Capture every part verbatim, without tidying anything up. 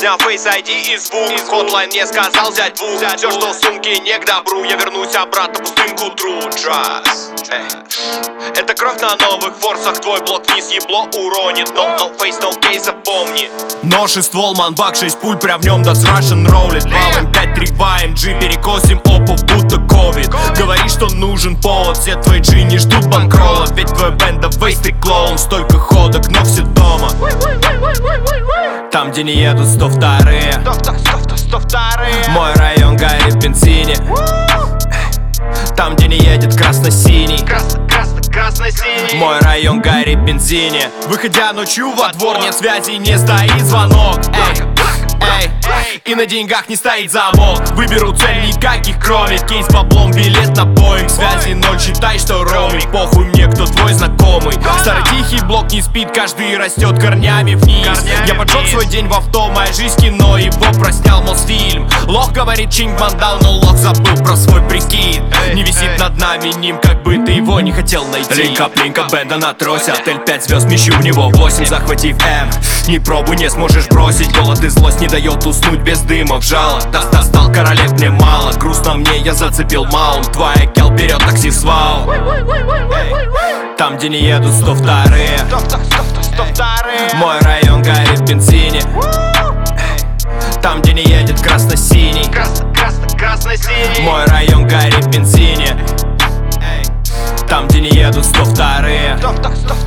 Песня Face ай ди и звук, Hotline мне сказал взять двух. Все, что в сумке, не к добру. Я вернусь обратно пустым к утру. Джаз, это кровь на новых форсах. Твой блок вниз ебло уронит. No, no face, no case, запомни. Нож и ствол, манбак, шесть пуль, прям в нем That's Russian роллит. Два эм пять, три два эм джи, перекосим опов, будто ковид. Говоришь, что нужен повод, все твои джи не ждут банкрола. Ведь твой бенд, да вейс, ты клоун. Столько ходок, но все дома. Там, где не едут сто вторые. Мой район горит в бензине. Там, где не едет красно-синий. Красно-красно-красно-синий. Мой район горит в бензине. Выходя ночью во двор, нет связи, не стоит звонок. Эй, эй, и на деньгах не стоит замок. Выберу цель, никаких кроме. Кейс баблом, билет на Боинг. Связи ноль, считай, что роуминг. Похуй мне, кто твой знакомый. Старый тихий блок не спит, каждый растет корнями вниз. Я поджег свой день в авто, моя жизнь кино, его проснял Мосфильм. Лох говорит, Чингман дал, но лох забыл про свой прикид. Не висит над нами ним, как бы ты его не хотел найти. Линка, линка, бенда на тросе. Отель пять звезд, мещу в него восемь. Захватив М, не пробуй, не сможешь бросить. Голод и злость не дает уснуть без дыма в жало. Достал королев, мне мало. Грустно мне, я зацепил маунт. Твоя кел берет такси в свал. Там, где не едут сто вторые. Мой район горит в бензине. Там, где не едет красно-синий. Красно-красно-красно-синий. Мой район горит в бензине. Там, где не едут сто вторые.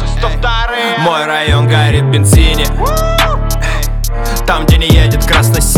Мой район горит в бензине. Там, где не едет красно-синий.